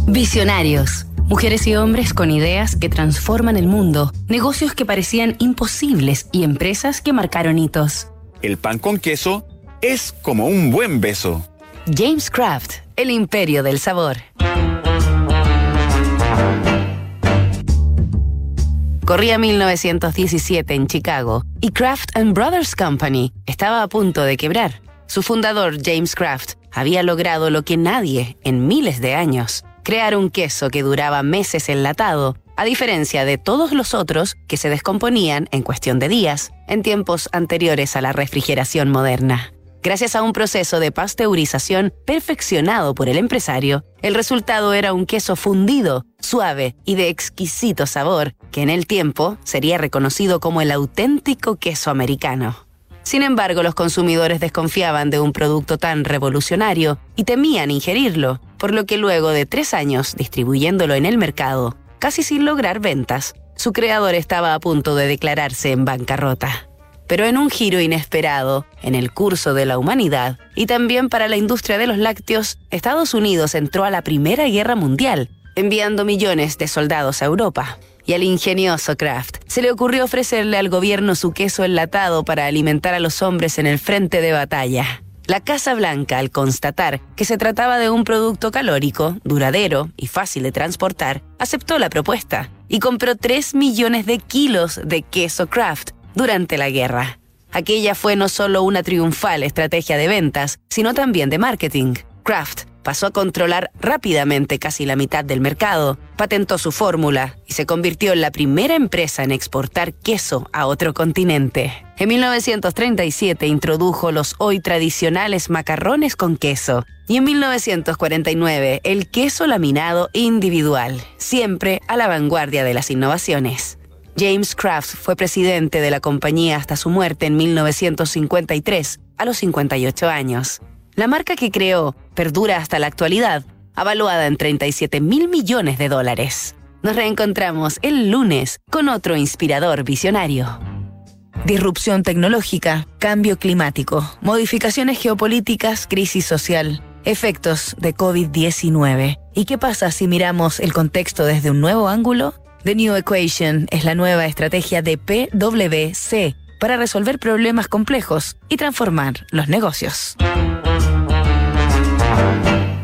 Visionarios. Mujeres y hombres con ideas que transforman el mundo, negocios que parecían imposibles y empresas que marcaron hitos. El pan con queso es como un buen beso. James Kraft, el imperio del sabor. Corría 1917 en Chicago y Kraft Brothers Company estaba a punto de quebrar. Su fundador, James Kraft, había logrado lo que nadie en miles de años: crear un queso que duraba meses enlatado, a diferencia de todos los otros que se descomponían en cuestión de días, en tiempos anteriores a la refrigeración moderna. Gracias a un proceso de pasteurización perfeccionado por el empresario, el resultado era un queso fundido, suave y de exquisito sabor, que en el tiempo sería reconocido como el auténtico queso americano. Sin embargo, los consumidores desconfiaban de un producto tan revolucionario y temían ingerirlo, por lo que luego de 3 años distribuyéndolo en el mercado, casi sin lograr ventas, su creador estaba a punto de declararse en bancarrota. Pero en un giro inesperado, en el curso de la humanidad, y también para la industria de los lácteos, Estados Unidos entró a la Primera Guerra Mundial, enviando millones de soldados a Europa. Y al ingenioso Kraft se le ocurrió ofrecerle al gobierno su queso enlatado para alimentar a los hombres en el frente de batalla. La Casa Blanca, al constatar que se trataba de un producto calórico, duradero y fácil de transportar, aceptó la propuesta y compró 3 millones de kilos de queso Kraft durante la guerra. Aquella fue no solo una triunfal estrategia de ventas, sino también de marketing. Kraft pasó a controlar rápidamente casi la mitad del mercado, patentó su fórmula y se convirtió en la primera empresa en exportar queso a otro continente. En 1937 introdujo los hoy tradicionales macarrones con queso y en 1949 el queso laminado individual, siempre a la vanguardia de las innovaciones. James Kraft fue presidente de la compañía hasta su muerte en 1953, a los 58 años. La marca que creó perdura hasta la actualidad, avaluada en $37.000 millones. Nos reencontramos el lunes con otro inspirador visionario. Disrupción tecnológica, cambio climático, modificaciones geopolíticas, crisis social, efectos de COVID-19. ¿Y qué pasa si miramos el contexto desde un nuevo ángulo? The New Equation es la nueva estrategia de PwC para resolver problemas complejos y transformar los negocios.